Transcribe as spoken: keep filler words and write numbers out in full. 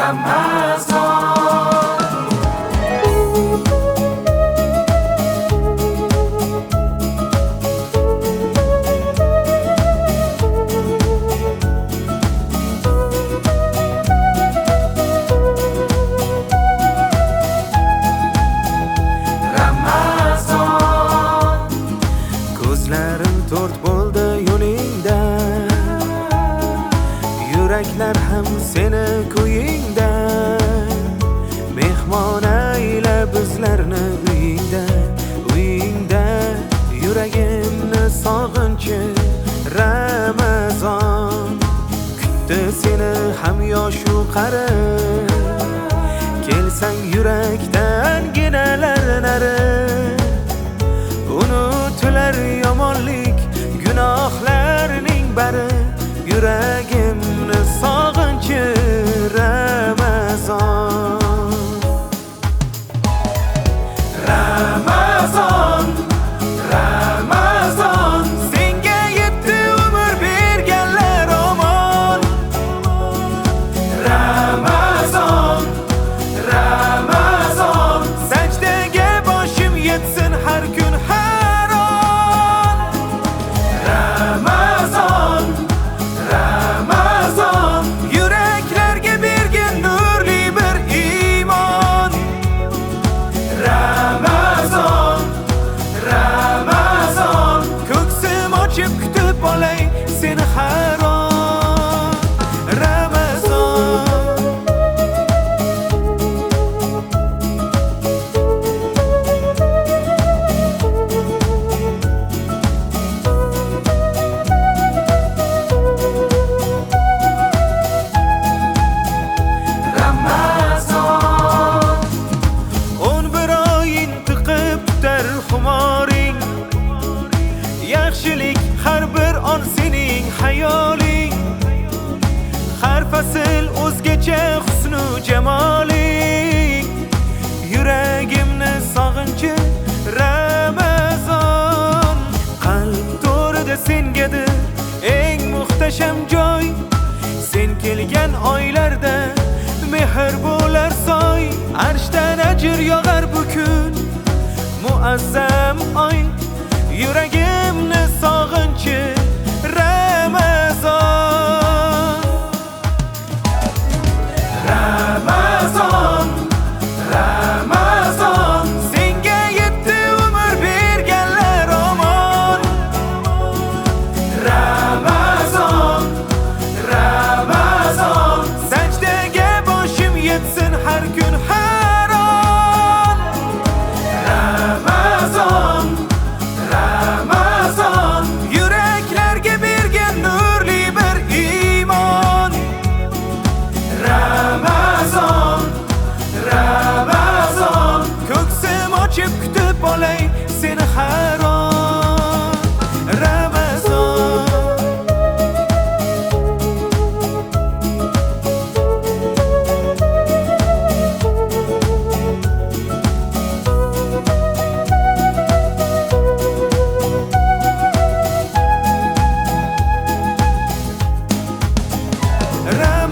Ko'zlarim to'rt bo'ldi yo'lingda, yuraklar ham seni ko'yingda. Mehmon ayla bizlarni uyingda, uyingda. Yuragimni sog'inchi Ramazon kutdi seni ham yoshu qari. Kelsang yurakdan ginalar nari, unutilar yomonlik gunohlarning bari. Yuragimni sog'inchi Ramazon. Ramazon, Ramazon, senga yetti umr berganlar omon. Ramazon, Ramazon, sajdaga boshim yetsin har kun har on. Ramazon, Ramazon, yuraklarga bergin nurli bir iymon. Ramazon, Ramazon, ko'ksim ochib kutib olay seni har on. Ramazon. Yaxshilik har bir on sening hayoling, har fasl o'zgacha husnu jamoling. Yuragimni sog'inchi Ramazon, qalb to'rida sengadir eng muhtasham joy. Sen kelgan oylarda mehr bo'lar soy, arshdan ajr yog'ar bu kun muazzam oy. Yuragimni sog'inchi Ramazon. Ramazon, Ramazon, senga yetti umr berganlar omon. Ramazon, Ramazon, sajdaga boshim yetsin har kun har on. Ramazon, Ramazon, yuraklarga bergan nurli bir iymon. Ramazon, Ramazon, ko'ksim ochib kutib olay seni har on. Ramazon. Ramazon.